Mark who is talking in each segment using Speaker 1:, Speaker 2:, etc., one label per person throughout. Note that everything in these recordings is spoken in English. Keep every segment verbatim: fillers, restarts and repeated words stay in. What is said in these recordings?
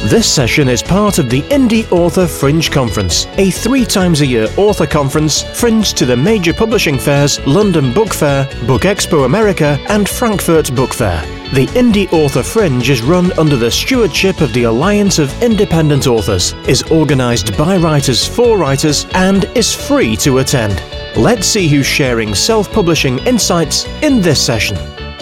Speaker 1: This session is part of the Indie Author Fringe Conference, a three times a year author conference fringed to the major publishing fairs London Book Fair, Book Expo America and Frankfurt Book Fair. The Indie Author Fringe is run under the stewardship of the Alliance of Independent Authors, is organised by writers for writers and is free to attend. Let's see who's sharing self-publishing insights in this session.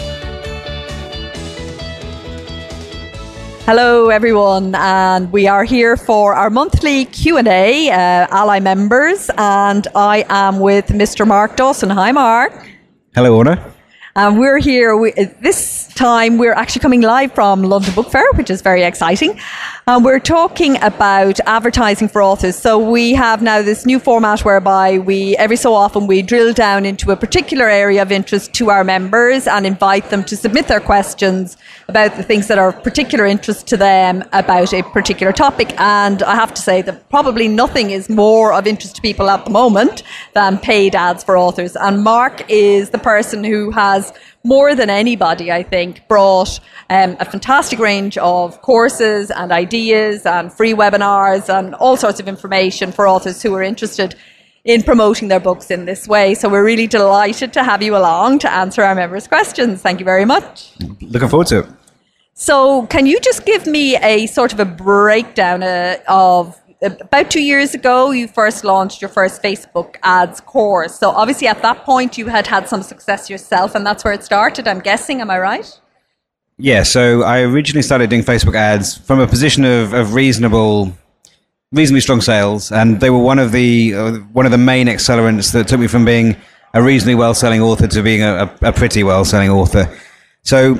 Speaker 2: Hello everyone, and we are here for our monthly Q and A, uh, Ally members, and I am with Mister Mark Dawson. Hi Mark.
Speaker 3: Hello Orna.
Speaker 2: And we're here, we, this time we're actually coming live from London Book Fair, which is very exciting. And we're talking about advertising for authors. So we have now this new format whereby we, every so often, we drill down into a particular area of interest to our members and invite them to submit their questions about the things that are of particular interest to them about a particular topic. And I have to say that probably nothing is more of interest to people at the moment than paid ads for authors. And Mark is the person who has, more than anybody, I think, brought um, a fantastic range of courses and ideas and free webinars and all sorts of information for authors who are interested in promoting their books in this way. So we're really delighted to have you along to answer our members' questions. Thank you very much.
Speaker 3: Looking forward to it.
Speaker 2: So can you just give me a sort of a breakdown uh, of about two years ago, you first launched your first Facebook ads course. So obviously at that point you had had some success yourself and that's where it started, I'm guessing. Am I right?
Speaker 3: Yeah, so I originally started doing Facebook ads from a position of, of reasonable, reasonably strong sales. And they were one of the uh, one of the main accelerants that took me from being a reasonably well-selling author to being a, a, a pretty well-selling author. So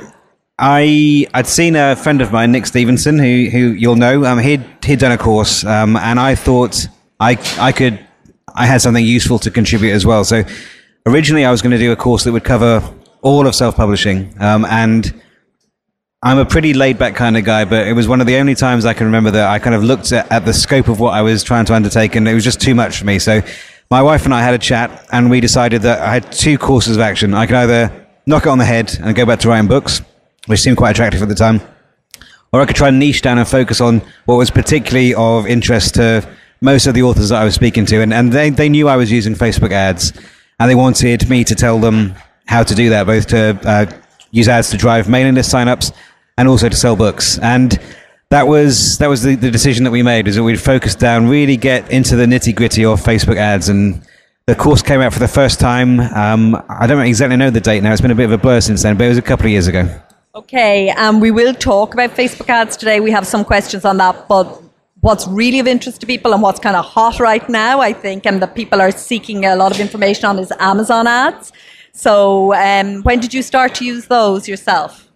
Speaker 3: I, I'd seen a friend of mine, Nick Stevenson, who who you'll know. Um, he'd he'd done a course, um, and I thought I I could I had something useful to contribute as well. So originally, I was going to do a course that would cover all of self-publishing, um, and I'm a pretty laid-back kind of guy. But it was one of the only times I can remember that I kind of looked at, at the scope of what I was trying to undertake, and it was just too much for me. So my wife and I had a chat, and we decided that I had two courses of action. I could either knock it on the head and go back to writing books, which seemed quite attractive at the time, or I could try and niche down and focus on what was particularly of interest to most of the authors that I was speaking to. And, and they, they knew I was using Facebook ads, and they wanted me to tell them how to do that, both to uh, use ads to drive mailing list signups and also to sell books. And that was that was the, the decision that we made, is that we'd focus down, really get into the nitty-gritty of Facebook ads. And the course came out for the first time. Um, I don't exactly know the date now. It's been a bit of a blur since then, but it was a couple of years ago.
Speaker 2: Okay, and um, we will talk about Facebook ads today. We have some questions on that, but what's really of interest to people and what's kind of hot right now, I think, and that people are seeking a lot of information on, is Amazon ads. So um, when did you start to use those yourself?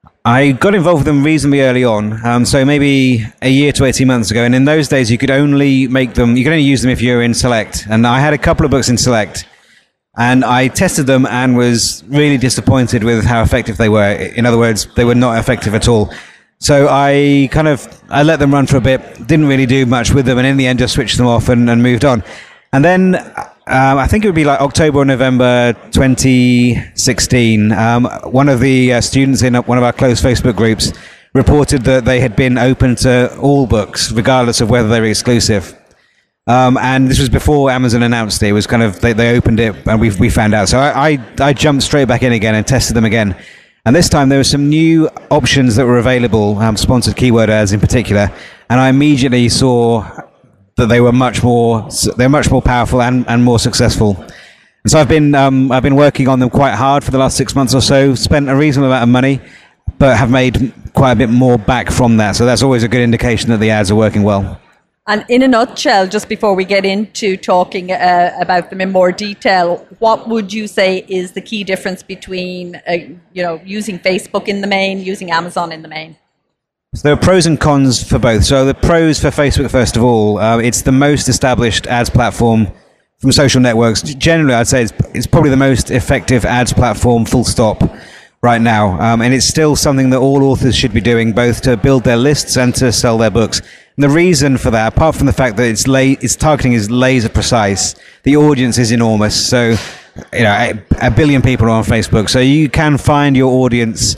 Speaker 3: I got involved with them reasonably early on, um, so maybe a year to eighteen months ago. And in those days, you could only make them, you could only use them if you were in Select. And I had a couple of books in Select, and I tested them and was really disappointed with how effective they were. In other words, they were not effective at all. So I kind of, I let them run for a bit, didn't really do much with them, and in the end just switched them off and, and moved on. And then um, I think it would be like October or November twenty sixteen, um, one of the uh, students in one of our closed Facebook groups reported that they had been open to all books, regardless of whether they were exclusive. Um, and this was before Amazon announced it. It was kind of, they, they opened it and we we found out. So I, I, I jumped straight back in again and tested them again. And this time there were some new options that were available, um, sponsored keyword ads in particular. And I immediately saw that they were much more, they're much more powerful and, and more successful. And so I've been, um, I've been working on them quite hard for the last six months or so, spent a reasonable amount of money, but have made quite a bit more back from that. So that's always a good indication that the ads are working well.
Speaker 2: And in a nutshell, just before we get into talking uh, about them in more detail, what would you say is the key difference between, uh, you know, using Facebook in the main, using Amazon in the main?
Speaker 3: So there are pros and cons for both. So the pros for Facebook, first of all, uh, it's the most established ads platform from social networks. Generally, I'd say it's, it's probably the most effective ads platform, full stop, right now. Um, and it's still something that all authors should be doing, both to build their lists and to sell their books. And the reason for that, apart from the fact that its, la- its targeting is laser precise, the audience is enormous. So, you know, a, a billion people are on Facebook. So you can find your audience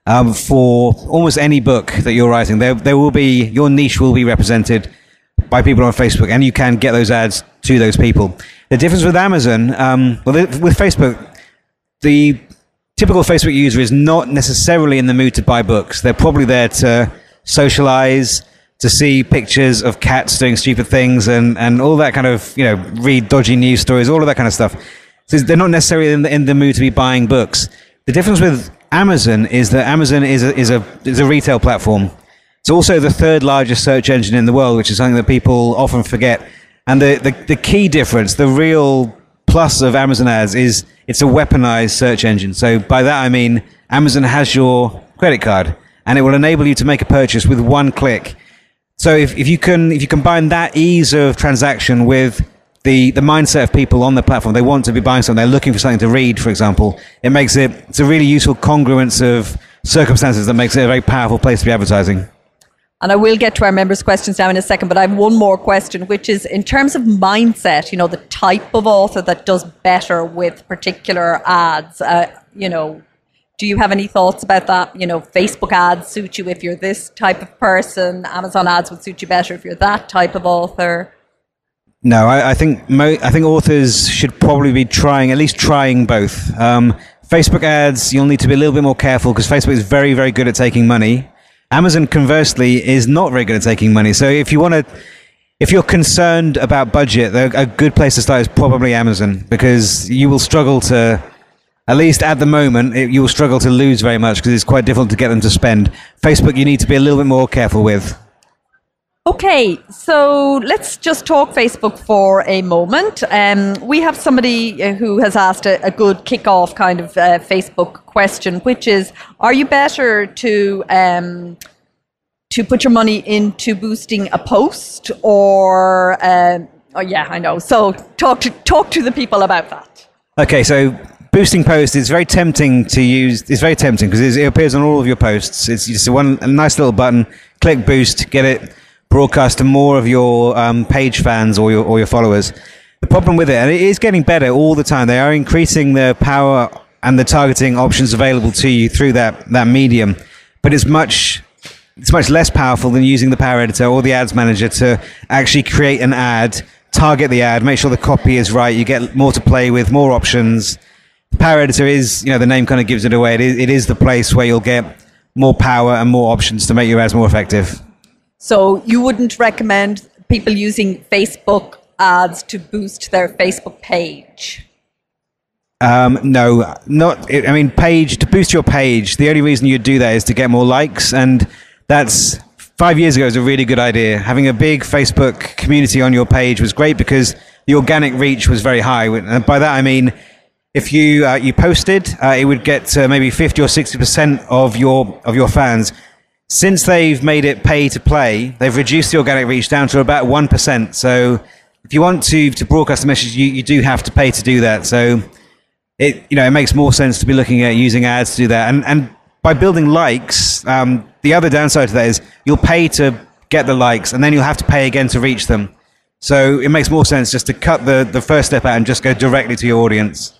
Speaker 3: um, for almost any book that you're writing. There, there will be, your niche will be represented by people on Facebook, and you can get those ads to those people. The difference with Amazon, um, well, with Facebook, the typical Facebook user is not necessarily in the mood to buy books. They're probably there to socialize, to see pictures of cats doing stupid things, and, and all that kind of, you know, read dodgy news stories, all of that kind of stuff. So they're not necessarily in the, in the mood to be buying books. The difference with Amazon is that Amazon is a, is a, is a retail platform. It's also the third largest search engine in the world, which is something that people often forget. And the, the, the key difference, the real plus of Amazon ads is it's a weaponized search engine. So by that I mean Amazon has your credit card, and it will enable you to make a purchase with one click. So if, if you can if you combine that ease of transaction with the, the mindset of people on the platform, they want to be buying something, they're looking for something to read, for example, it makes it, it's a really useful congruence of circumstances that makes it a very powerful place to be advertising.
Speaker 2: And I will get to our members' questions now in a second, but I have one more question, which is in terms of mindset, you know, the type of author that does better with particular ads, uh, you know, do you have any thoughts about that? You know, Facebook ads suit you if you're this type of person. Amazon ads would suit you better if you're that type of author.
Speaker 3: No, I, I think mo- I think authors should probably be trying, at least trying both. Um, Facebook ads, you'll need to be a little bit more careful because Facebook is very, very good at taking money. Amazon, conversely, is not very good at taking money. So if you want to, if you're concerned about budget, a good place to start is probably Amazon, because you will struggle to, at least at the moment, it, you will struggle to lose very much because it's quite difficult to get them to spend. Facebook, you need to be a little bit more careful with.
Speaker 2: Okay, so let's just talk Facebook for a moment. Um, we have somebody who has asked a, a good kick-off kind of uh, Facebook question, which is, are you better to um, to put your money into boosting a post or, um, oh yeah, I know. So talk to talk to the people about that.
Speaker 3: Okay, so boosting posts is very tempting to use. It's very tempting because it appears on all of your posts. It's just one a nice little button, click boost, get it broadcast to more of your um, page fans or your or your followers. The problem with it, and it is getting better all the time, they are increasing the power and the targeting options available to you through that that medium, but it's much it's much less powerful than using the Power Editor or the Ads Manager to actually create an ad, target the ad, make sure the copy is right. You get more to play with, more options. The Power Editor is, you know, the name kind of gives it away. It is, it is the place where you'll get more power and more options to make your ads more effective.
Speaker 2: So you wouldn't recommend people using Facebook ads to boost their Facebook page?
Speaker 3: Um, no, not. I mean, page to boost your page. The only reason you'd do that is to get more likes, and that's five years ago was a really good idea. Having a big Facebook community on your page was great because the organic reach was very high. And by that I mean, if you uh, you posted, uh, it would get uh, maybe fifty or sixty percent of your of your fans. Since they've made it pay to play, they've reduced the organic reach down to about one percent. So if you want to, to broadcast a message, you, you do have to pay to do that. So it you know it makes more sense to be looking at using ads to do that. And and by building likes, um, the other downside to that is you'll pay to get the likes, and then you'll have to pay again to reach them. So it makes more sense just to cut the, the first step out and just go directly to your audience.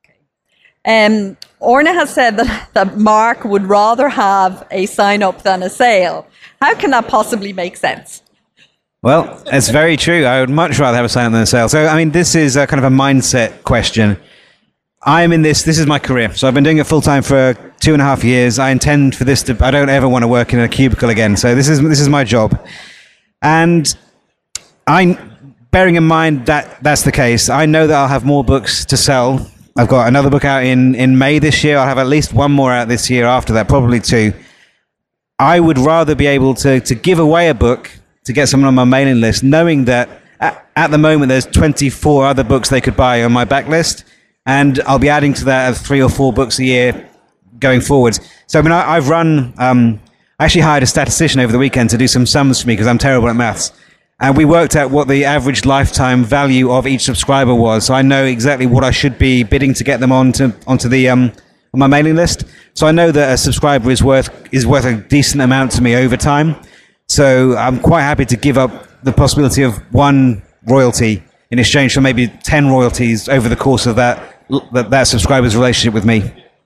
Speaker 2: Um, Orna has said that, that Mark would rather have a sign-up than a sale. How can that possibly make sense?
Speaker 3: Well, it's very true. I would much rather have a sign-up than a sale. So, I mean, this is a kind of a mindset question. I'm in this, this is my career. So I've been doing it full-time for two and a half years. I intend for this to, I don't ever want to work in a cubicle again. So this is this is my job. And I, bearing in mind that that's the case, I know that I'll have more books to sell. I've got another book out in, in May this year. I'll have at least one more out this year after that, probably two. I would rather be able to, to give away a book to get someone on my mailing list, knowing that at, at the moment there's twenty-four other books they could buy on my backlist, and I'll be adding to that as three or four books a year going forwards. So I mean, I, I've run, um, I actually hired a statistician over the weekend to do some sums for me because I'm terrible at maths. And we worked out what the average lifetime value of each subscriber was. So I know exactly what I should be bidding to get them onto onto the um, on my mailing list. So I know that a subscriber is worth is worth a decent amount to me over time. So I'm quite happy to give up the possibility of one royalty in exchange for maybe ten royalties over the course of that that, that subscriber's relationship with me.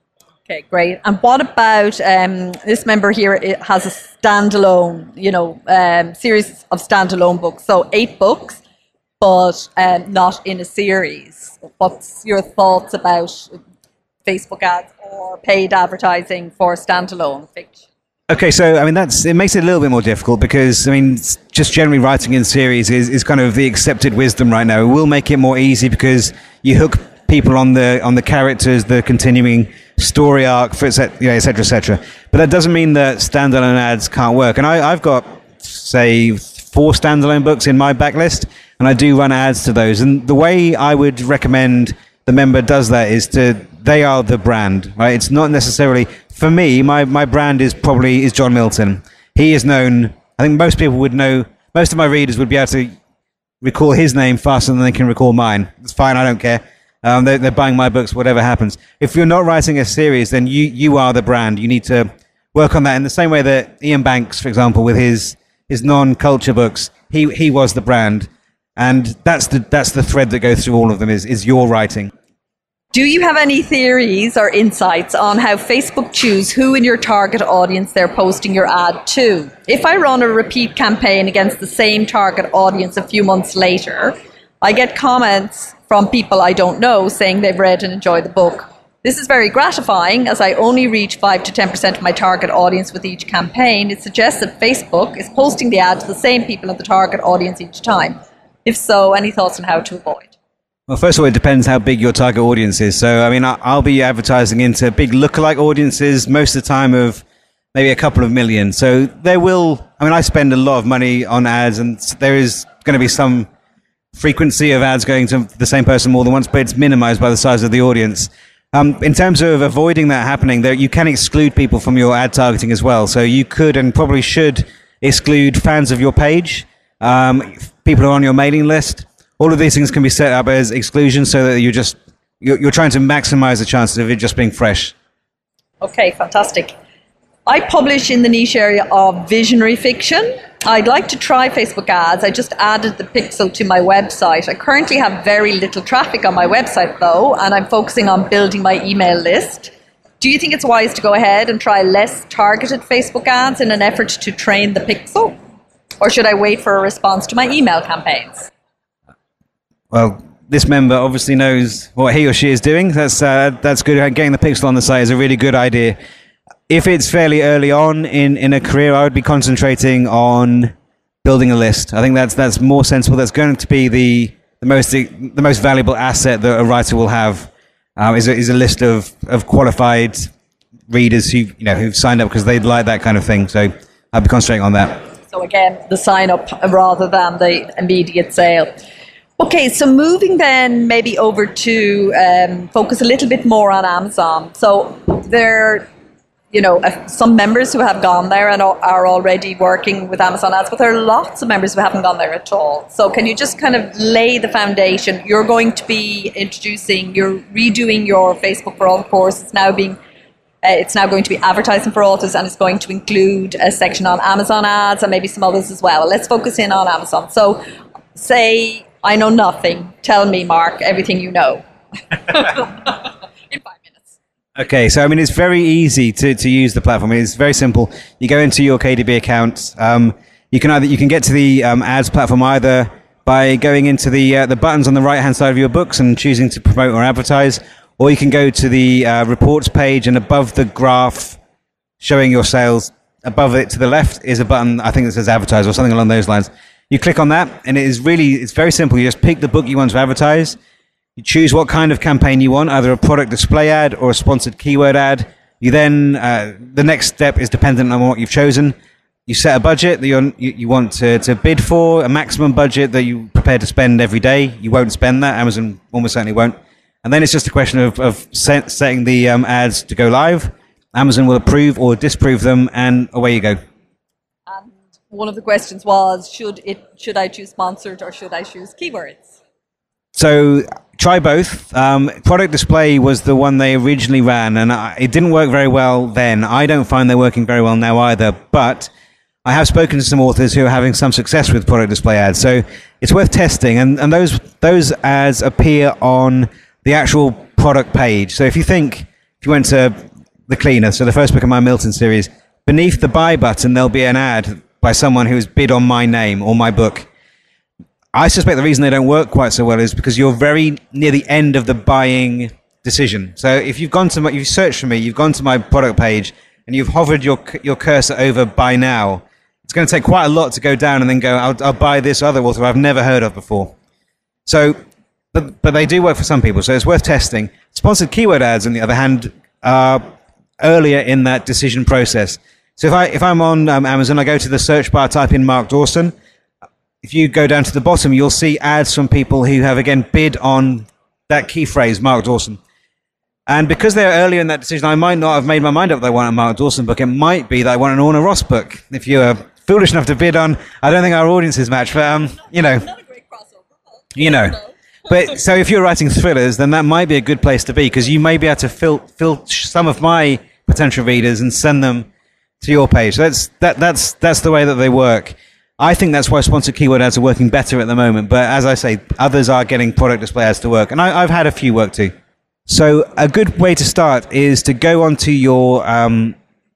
Speaker 2: Okay, great. And what about um, this member here? It has a standalone, you know, um, series of standalone books. So eight books, but um, not in a series. What's your thoughts about Facebook ads or paid advertising for standalone fiction?
Speaker 3: Okay, so I mean that's it makes it a little bit more difficult because I mean just generally writing in series is, is kind of the accepted wisdom right now. It will make it more easy because you hook people on the on the characters, the continuing story arc, for et cetera, you know, et cetera, et cetera. But that doesn't mean that standalone ads can't work. And I, I've got say four standalone books in my backlist, and I do run ads to those. And the way I would recommend the member does that is to they are the brand, right? It's not necessarily for me. My my brand is probably is John Milton. He is known. I think most people would know. Most of my readers would be able to recall his name faster than they can recall mine. It's fine. I don't care. Um, they're, they're buying my books, whatever happens. If you're not writing a series, then you you are the brand. You need to work on that in the same way that Ian Banks, for example, with his his non-culture books, he he was the brand, and that's the that's the thread that goes through all of them is is your writing.
Speaker 2: Do you have any theories or insights on how Facebook choose who in your target audience they're posting your ad to? If I run a repeat campaign against the same target audience a few months later, I get comments from people I don't know saying they've read and enjoyed the book. This is very gratifying as I only reach five to ten percent of my target audience with each campaign. It suggests that Facebook is posting the ad to the same people in the target audience each time. If so, any thoughts on how to avoid?
Speaker 3: Well, first of all, it depends how big your target audience is. So, I mean, I'll be advertising into big lookalike audiences most of the time of maybe a couple of million. So there will, I mean, I spend a lot of money on ads and there is going to be some frequency of ads going to the same person more than once, but it's minimized by the size of the audience. Um, in terms of avoiding that happening, there, you can exclude people from your ad targeting as well. So you could and probably should exclude fans of your page, um, people who are on your mailing list. All of these things can be set up as exclusions so that you're just you're, you're trying to maximize the chances of it just being fresh.
Speaker 2: Okay, fantastic. I publish in the niche area of visionary fiction. I'd like to try Facebook ads. I just added the pixel to my website. I currently have very little traffic on my website though, and I'm focusing on building my email list. Do you think it's wise to go ahead and try less targeted Facebook ads in an effort to train the pixel? Or should I wait for a response to my email campaigns?
Speaker 3: Well, this member obviously knows what he or she is doing. That's uh, that's good. Getting the pixel on the site is a really good idea. If it's fairly early on in, in a career, I would be concentrating on building a list. I think that's that's more sensible. That's going to be the the most the most valuable asset that a writer will have uh, is a, is a list of, of qualified readers who you know who've signed up because they like that kind of thing. So I'd be concentrating on that.
Speaker 2: So again, the sign up rather than the immediate sale. Okay, so moving then maybe over to um, focus a little bit more on Amazon. So there, you know, some members who have gone there and are already working with Amazon ads, but there are lots of members who haven't gone there at all. So can you just kind of lay the foundation? You're going to be introducing, you're redoing your Facebook for All course. It's now being, uh, it's now going to be advertising for authors, and it's going to include a section on Amazon ads and maybe some others as well. Let's focus in on Amazon. So say, I know nothing. Tell me, Mark, everything you know. In five minutes.
Speaker 3: Okay, so I mean, it's very easy to, to use the platform. It's very simple. You go into your K D B account. Um, you can either you can get to the um, ads platform either by going into the uh, the buttons on the right hand side of your books and choosing to promote or advertise, or you can go to the uh, reports page, and above the graph showing your sales, above it to the left is a button I think that says advertise or something along those lines. You click on that, and it is really, it's very simple. You just pick the book you want to advertise. You choose what kind of campaign you want, either a product display ad or a sponsored keyword ad. You then, uh, the next step is dependent on what you've chosen. You set a budget that you're, you, you want to, to bid for, a maximum budget that you're prepared to spend every day. You won't spend that. Amazon almost certainly won't. And then it's just a question of, of set, setting the um, ads to go live. Amazon will approve or disapprove them, and away you go.
Speaker 2: One of the questions was, should it should I choose sponsored or should I choose keywords?
Speaker 3: So try both. Um, product display was the one they originally ran, and I, it didn't work very well then. I don't find they're working very well now either, but I have spoken to some authors who are having some success with product display ads. So it's worth testing, and, and those those ads appear on the actual product page. So if you think, if you went to The Cleaner, so the first book in my Milton series, beneath the buy button, there'll be an ad by someone who has bid on my name or my book. I suspect the reason they don't work quite so well is because you're very near the end of the buying decision. So if you've gone to my, you've searched for me, you've gone to my product page, and you've hovered your your cursor over buy now, it's going to take quite a lot to go down and then go, I'll, I'll buy this other author I've never heard of before. So, but but they do work for some people, so it's worth testing. Sponsored keyword ads, on the other hand, are earlier in that decision process. So if I if I'm on um, Amazon, I go to the search bar, type in Mark Dawson. If you go down to the bottom, you'll see ads from people who have again bid on that key phrase, Mark Dawson. And because they're earlier in that decision, I might not have made my mind up that I want a Mark Dawson book. It might be that I want an Orna Ross book. If you are foolish enough to bid on, I don't think our audiences match, but um, you know,
Speaker 2: Not a great crossover.
Speaker 3: you know. But so if you're writing thrillers, then that might be a good place to be, because you may be able to fil- filter some of my potential readers and send them to your page. So that's that that's that's the way that they work. I think that's why sponsored keyword ads are working better at the moment. But as I say, others are getting product display ads to work, and I, I've had a few work too. So a good way to start is to go onto your um,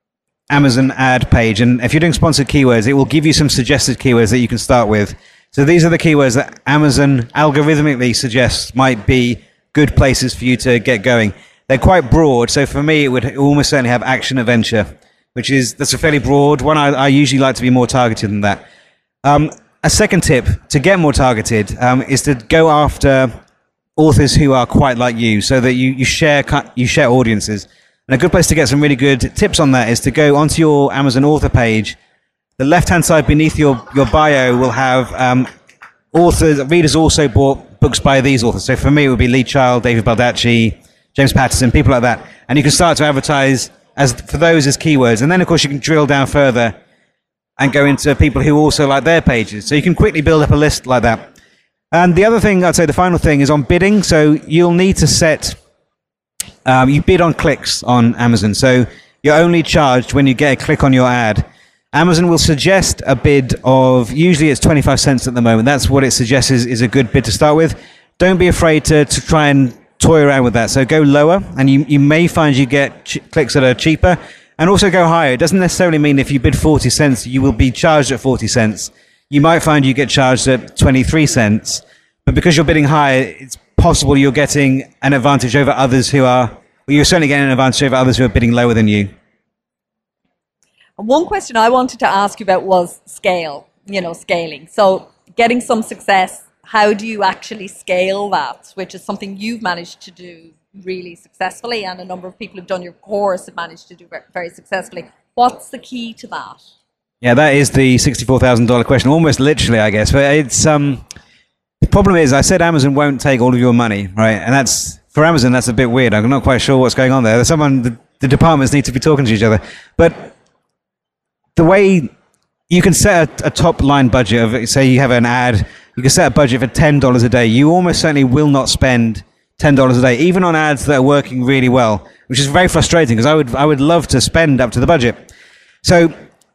Speaker 3: Amazon ad page, and if you're doing sponsored keywords, it will give you some suggested keywords that you can start with. So these are the keywords that Amazon algorithmically suggests might be good places for you to get going. They're quite broad, so for me it would almost certainly have action adventure, which is, that's a fairly broad one. I, I usually like to be more targeted than that. Um, a second tip to get more targeted um, is to go after authors who are quite like you, so that you, you share you share audiences. And a good place to get some really good tips on that is to go onto your Amazon author page. The left-hand side beneath your, your bio will have um, authors, readers also bought books by these authors. So for me, it would be Lee Child, David Baldacci, James Patterson, people like that. And you can start to advertise as for those as keywords. And then, of course, you can drill down further and go into people who also like their pages. So you can quickly build up a list like that. And the other thing, I'd say the final thing, is on bidding. So you'll need to set, um, you bid on clicks on Amazon. So you're only charged when you get a click on your ad. Amazon will suggest a bid of, usually it's twenty-five cents at the moment. That's what it suggests is, is a good bid to start with. Don't be afraid to, to try and toy around with that. So go lower, and you, you may find you get ch- clicks that are cheaper. And also go higher. It doesn't necessarily mean if you bid forty cents, you will be charged at forty cents. You might find you get charged at twenty-three cents. But because you're bidding higher, it's possible you're getting an advantage over others who are, well, you're certainly getting an advantage over others who are bidding lower than you.
Speaker 2: One question I wanted to ask you about was scale, you know, scaling. So getting some success, how do you actually scale that, which is something you've managed to do really successfully, and a number of people who've done your course have managed to do very successfully. What's the key to that?
Speaker 3: Yeah, that is the sixty-four thousand dollars question, almost literally, I guess. But it's um, the problem is, I said Amazon won't take all of your money, right? And that's, for Amazon, that's a bit weird. I'm not quite sure what's going on there. Someone, the, the departments need to be talking to each other. But the way you can set a, a top line budget of, say you have an ad, you can set a budget for ten dollars a day. You almost certainly will not spend ten dollars a day, even on ads that are working really well, which is very frustrating, because I would I would love to spend up to the budget. So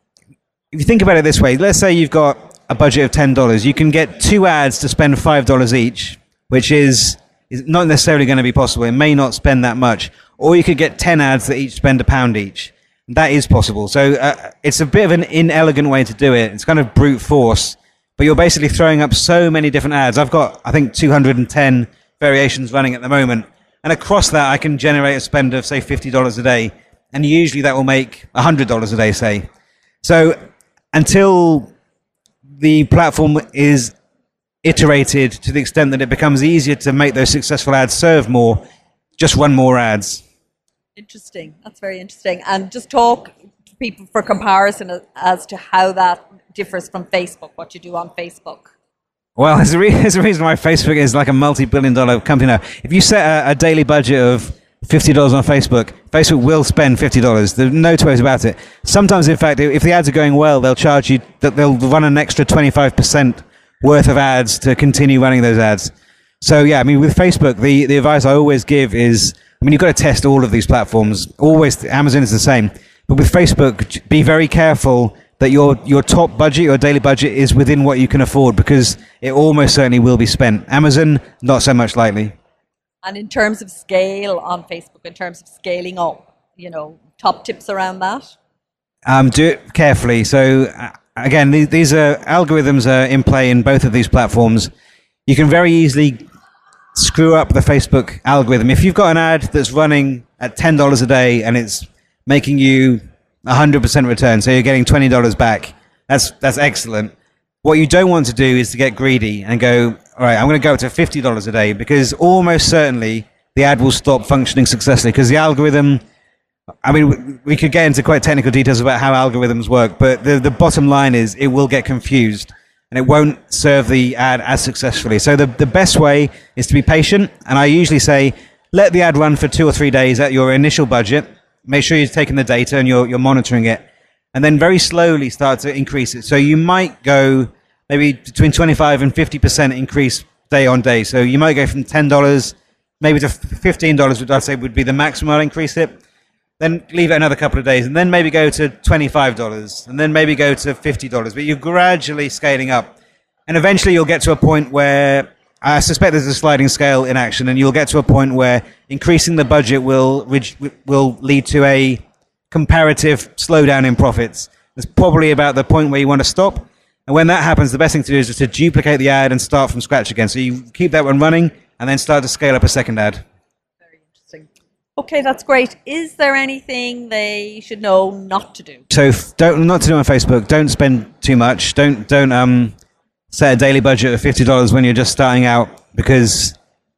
Speaker 3: if you think about it this way, let's say you've got a budget of ten dollars. You can get two ads to spend five dollars each, which is, is not necessarily going to be possible. It may not spend that much. Or you could get ten ads that each spend a pound each. That is possible. So uh, it's a bit of an inelegant way to do it. It's kind of brute force, but you're basically throwing up so many different ads. I've got, I think, two hundred ten variations running at the moment. And across that, I can generate a spend of, say, fifty dollars a day. And usually that will make one hundred dollars a day, say. So until the platform is iterated to the extent that it becomes easier to make those successful ads serve more, just run more ads.
Speaker 2: Interesting. That's very interesting. And just talk to people for comparison as to how that differs from Facebook, what you do on Facebook.
Speaker 3: Well, there's a, re- there's a reason why Facebook is like a multi-billion dollar company now. If you set a, a daily budget of fifty dollars on Facebook, Facebook will spend fifty dollars. There's no two ways about it. Sometimes, in fact, if the ads are going well, they'll charge you, they'll run an extra twenty-five percent worth of ads to continue running those ads. So, yeah, I mean, with Facebook, the, the advice I always give is, I mean, you've got to test all of these platforms. Always, Amazon is the same. But with Facebook, be very careful that your your top budget, your daily budget, is within what you can afford, because it almost certainly will be spent. Amazon, not so much likely.
Speaker 2: And in terms of scale on Facebook, in terms of scaling up, you know, top tips around that?
Speaker 3: Um, do it carefully. So uh, again, these, these are algorithms are in play in both of these platforms. You can very easily screw up the Facebook algorithm. If you've got an ad that's running at ten dollars a day and it's making you one hundred percent return, so you're getting twenty dollars back, that's that's excellent. What you don't want to do is to get greedy and go, all right, I'm going to go up to fifty dollars a day, because almost certainly the ad will stop functioning successfully, because the algorithm, I mean, we could get into quite technical details about how algorithms work, but the, the bottom line is it will get confused and it won't serve the ad as successfully. So the, the best way is to be patient. And I usually say, let the ad run for two or three days at your initial budget. Make sure you're taking the data and you're, you're monitoring it. And then very slowly start to increase it. So you might go maybe between twenty-five and fifty percent increase day on day. So you might go from ten dollars maybe to fifteen dollars, which I'd say would be the maximum I'd increase it. Then leave it another couple of days, and then maybe go to twenty-five dollars, and then maybe go to fifty dollars. But you're gradually scaling up. And eventually you'll get to a point where, I suspect there's a sliding scale in action, and you'll get to a point where increasing the budget will will lead to a comparative slowdown in profits. It's probably about the point where you want to stop. And when that happens, the best thing to do is just to duplicate the ad and start from scratch again. So you keep that one running, and then start to scale up a second ad.
Speaker 2: Very interesting. Okay, that's great. Is there anything they should know not to do?
Speaker 3: So don't not to do on Facebook. Don't spend too much. Don't don't um set a daily budget of fifty dollars when you're just starting out, because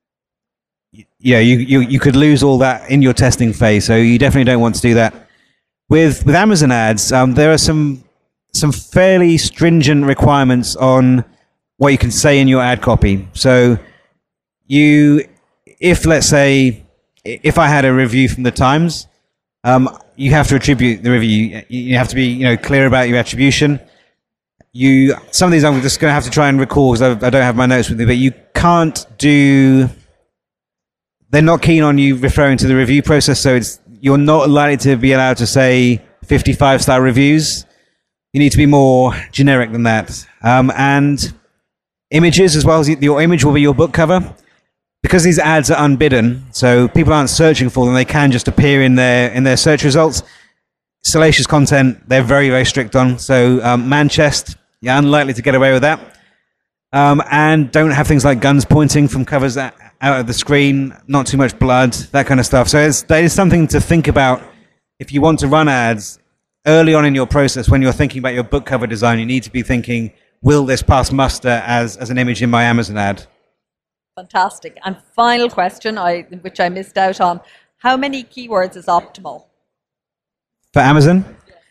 Speaker 3: yeah, you, you you could lose all that in your testing phase. So you definitely don't want to do that. With with Amazon ads, um, there are some some fairly stringent requirements on what you can say in your ad copy. So you, if let's say, if I had a review from the Times, um, you have to attribute the review. You have to be, you know, clear about your attribution. You, some of these I'm just going to have to try and recall because I, I don't have my notes with me, but you can't do, they're not keen on you referring to the review process, so it's, you're not likely to be allowed to say fifty-five star reviews. You need to be more generic than that. Um, and images as well, as your image will be your book cover. Because these ads are unbidden, so people aren't searching for them, they can just appear in their in their search results. Salacious content, they're very, very strict on. So um, man chest, you're unlikely to get away with that. Um, and don't have things like guns pointing from covers out of the screen, not too much blood, that kind of stuff. So it's, that is something to think about if you want to run ads early on in your process. When you're thinking about your book cover design, you need to be thinking, will this pass muster as, as an image in my Amazon ad?
Speaker 2: Fantastic. And final question, I, which I missed out on. How many keywords is optimal?
Speaker 3: For Amazon?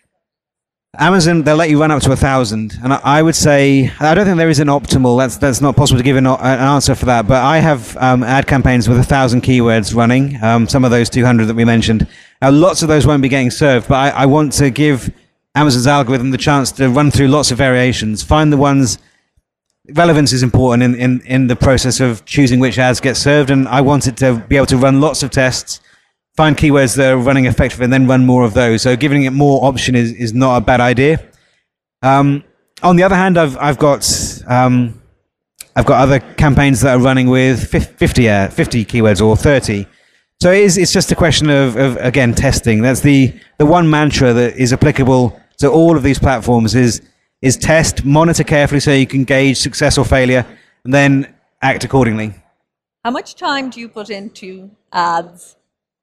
Speaker 3: Amazon, they'll let you run up to a thousand. And I, I would say, I don't think there is an optimal. That's that's not possible to give an, an answer for that. But I have um, ad campaigns with a thousand keywords running. Um, some of those two hundred that we mentioned. Now, lots of those won't be getting served. But I, I want to give Amazon's algorithm the chance to run through lots of variations. Find the ones... Relevance is important in, in, in the process of choosing which ads get served, and I wanted to be able to run lots of tests, find keywords that are running effectively, and then run more of those. So giving it more option is, is not a bad idea. Um, on the other hand, I've I've got um, I've got other campaigns that are running with fifty, uh, fifty keywords or thirty. So it is, it's just a question of, of again testing. That's the the one mantra that is applicable to all of these platforms is. is test, monitor carefully so you can gauge success or failure, and then act accordingly.
Speaker 2: How much time do you put into ads?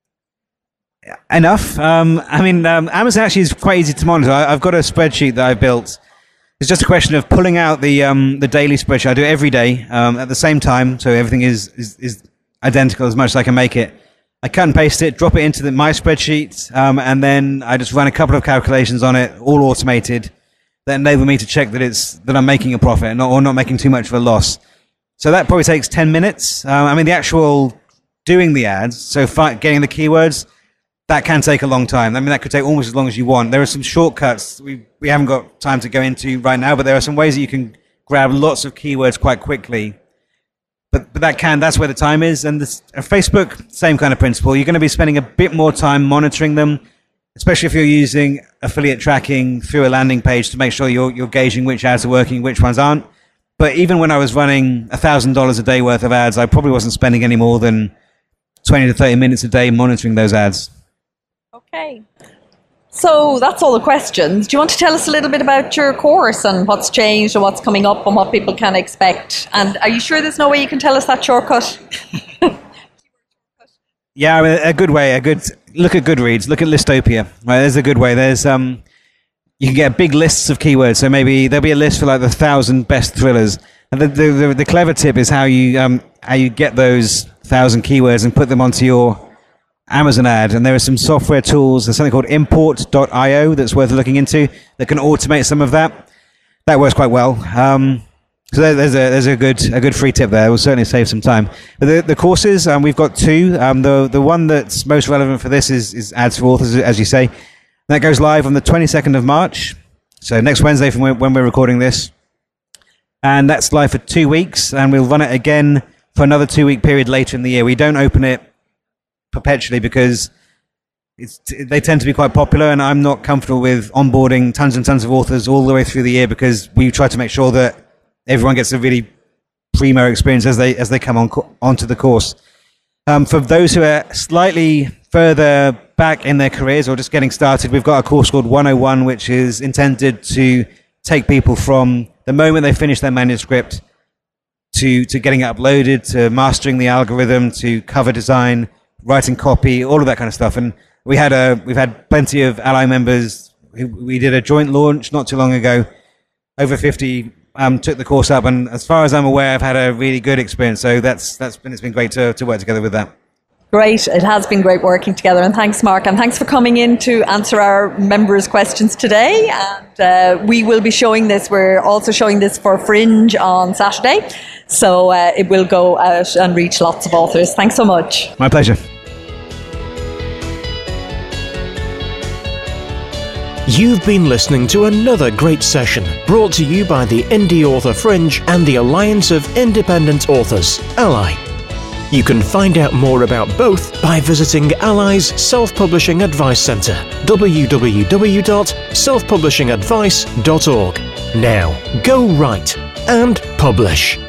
Speaker 3: Enough. Um, I mean, um, Amazon actually is quite easy to monitor. I, I've got a spreadsheet that I've built. It's just a question of pulling out the um, the daily spreadsheet. I do it every day um, at the same time, so everything is, is, is identical as much as I can make it. I cut and paste it, drop it into the, my spreadsheet, um, and then I just run a couple of calculations on it, all automated, that enable me to check that it's that I'm making a profit not, or not making too much of a loss. So that probably takes ten minutes. Um, I mean, the actual doing the ads, so fi- getting the keywords, that can take a long time. I mean, that could take almost as long as you want. There are some shortcuts we we haven't got time to go into right now, but there are some ways that you can grab lots of keywords quite quickly. But but that can that's where the time is. And this, uh, Facebook, same kind of principle. You're going to be spending a bit more time monitoring them, especially if you're using affiliate tracking through a landing page to make sure you're you're gauging which ads are working, which ones aren't. But even when I was running one thousand dollars a day worth of ads, I probably wasn't spending any more than twenty to thirty minutes a day monitoring those ads.
Speaker 2: Okay. So that's all the questions. Do you want to tell us a little bit about your course and what's changed and what's coming up and what people can expect? And are you sure there's no way you can tell us that shortcut?
Speaker 3: Yeah, I mean, a good way, a good look at Goodreads, look at Listopia. Right, there's a good way. There's um, you can get big lists of keywords. So maybe there'll be a list for like the thousand best thrillers. And the the, the, the clever tip is how you um how you get those thousand keywords and put them onto your Amazon ad. And there are some software tools. There's something called import dot io that's worth looking into that can automate some of that. That works quite well. Um, so there, there's a there's a good a good free tip there. It will certainly save some time. But the the courses, um, we've got two. Um, the the one that's most relevant for this is is Ads for Authors, as you say. That goes live on the twenty-second of March. So next Wednesday from when we're recording this. And that's live for two weeks, and we'll run it again for another two-week period later in the year. We don't open it perpetually because it's, they tend to be quite popular, and I'm not comfortable with onboarding tons and tons of authors all the way through the year because we try to make sure that everyone gets a really primo experience as they as they come on onto the course. Um, for those who are slightly further back in their careers or just getting started, we've got a course called one oh one, which is intended to take people from the moment they finish their manuscript to to getting it uploaded, to mastering the algorithm, to cover design, writing copy, all of that kind of stuff. And we had a we've had plenty of Ally members. We did a joint launch not too long ago. Over fifty um, took the course up, and as far as I'm aware, I've had a really good experience. So that's that's been it's been great to to work together with that.
Speaker 2: Great. It has been great working together. And thanks, Mark. And thanks for coming in to answer our members' questions today. And uh, we will be showing this. We're also showing this for Fringe on Saturday. So uh, it will go out and reach lots of authors. Thanks so much.
Speaker 3: My pleasure.
Speaker 1: You've been listening to another great session brought to you by the Indie Author Fringe and the Alliance of Independent Authors, Ally. You can find out more about both by visiting Ally's Self-Publishing Advice Centre, w w w dot self publishing advice dot org. Now, go write and publish.